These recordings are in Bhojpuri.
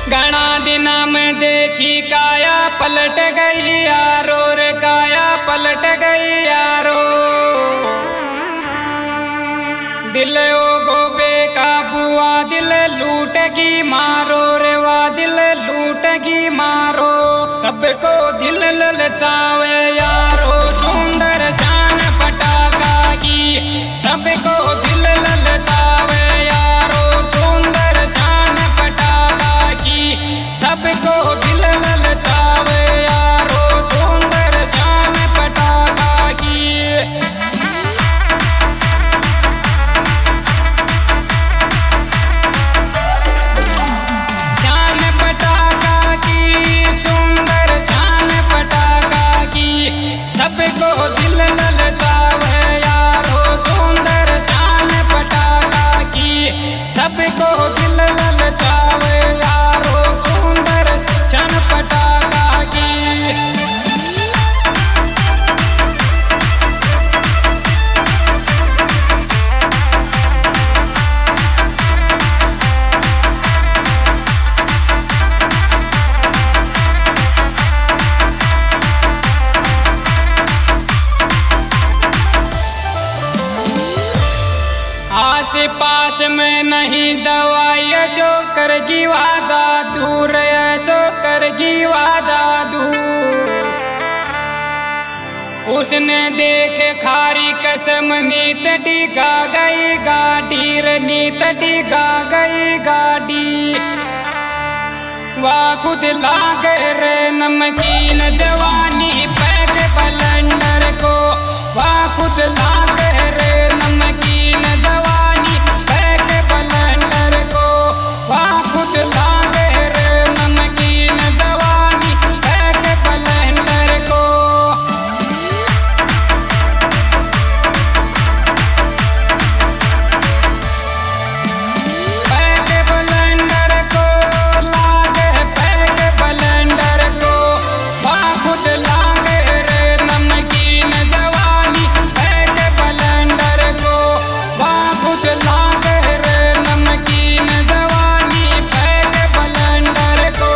घना दिना में देखी काया पलट गई यारो रे, काया पलट गई यारो। दिल ओ गोबे काबुआ दिल लूटगी मारो रे, वा दिल लूटगी मारो। सबको दिल ललचावे यारो, सुंदर शान पटाखा की। सबको दिल ललचावे यारो, सुंदर शान पटाखा की। सबको दिल ललचावे यारो, सुंदर शान पटाखा की। सबको दिल ललचावे यारो, सुंदर शान पटाखा की। सबको दिल ललचावे यारो, सुंदर शान पटाखा की। आस पास में नहीं दवाई, ऐसो करगी वा जादू रे, ऐसो करगी वा जादू। उसने देखे खारी कसम, नीत टिका गई गाड़ी रे, नीत टिका गई गाड़ी। वाह खुद लागे रे नमकीन जवानी पैक बलंडर को। वाह खुद लागे रे नमकीन जवानी पैक बलंडर को। वाह खुद लागे रे नमकीन जवानी पैक बलंडर को। पैक बलंडर को लागे, पैक बलंडर को। वाह खुद लागे रे नमकीन जवानी पैक बलंडर को। वाह खुद लागे रे नमकीन जवानी पैक बलंडर को।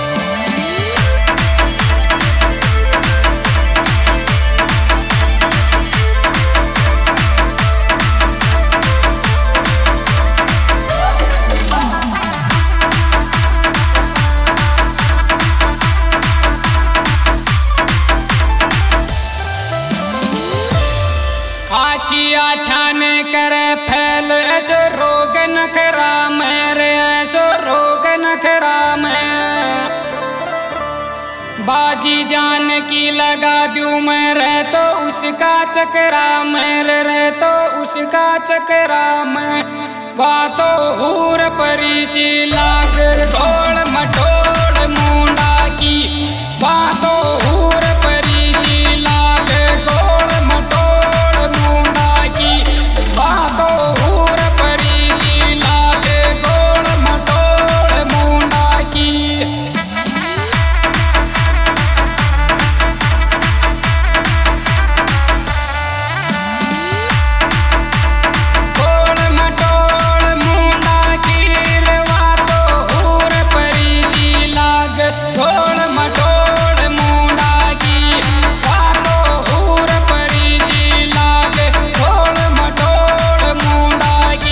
आछिया छाने करे फैल, ऐसो रोग नखरा में रे, ऐसो रोग नखरा में। बाजी जान की लगा दूं मैं, रह तो उसका चकरा में रे, रह तो उसका चकरा में। बातो हूर परी सी लागर गोड़ मटोड़ मुंडा की। बातो हूर परी सी लागर गोड़ मटोड़ मुंडा की। बातो हूर परी सी लागर गोड़ मटोड़ मुंडा की। गोड़ मटोड़ मुंडा की रे, वातो हूर परी सी लागर गोड़ मटोड़ मुंडा की। वातो हूर परी सी लागर गोड़ मटोड़ मुंडा की।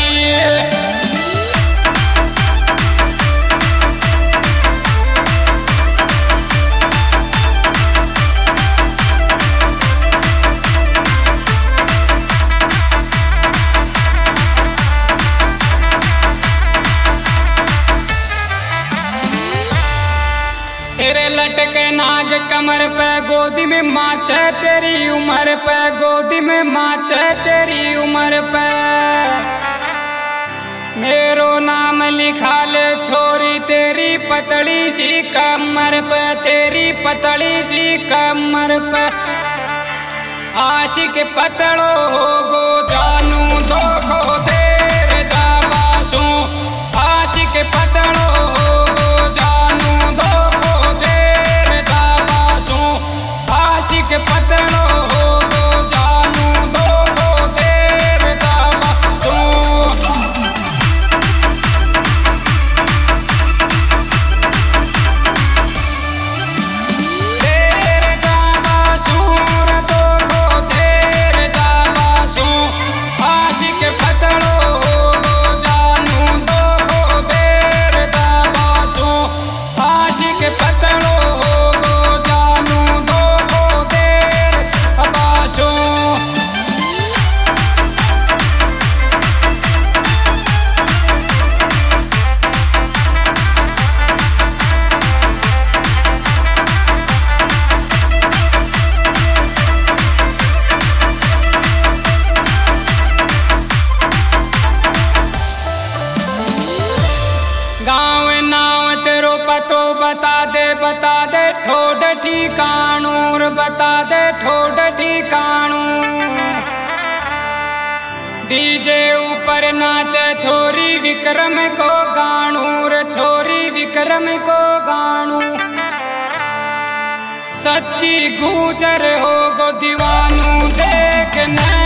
तेरे लटके नाग कमर पे, गोदी में माचे तेरी उम्र पे, गोदी में माचे तेरी उम्र पे। मेरो नाम लिखा ले छोरी तेरी पतली सी कमर पे, तेरी पतली सी कमर पे। आशिक पतड़ो गो जानू दो खो देर जाबासू। आशिक पतड़ो गो जानू दो खो देर जाबासू। आशिक पतड़ो गो जानू दो खो देर जाबासू। गाँव नाव तेरो पतो बता दे ठोड ठिकाणू बता दे ठोड ठिकाणू। डीजे ऊपर नाचे छोरी विक्रम को गाणू रे छोरी विक्रम को गाणू। सच्ची गुजर हो गो दीवानू देखने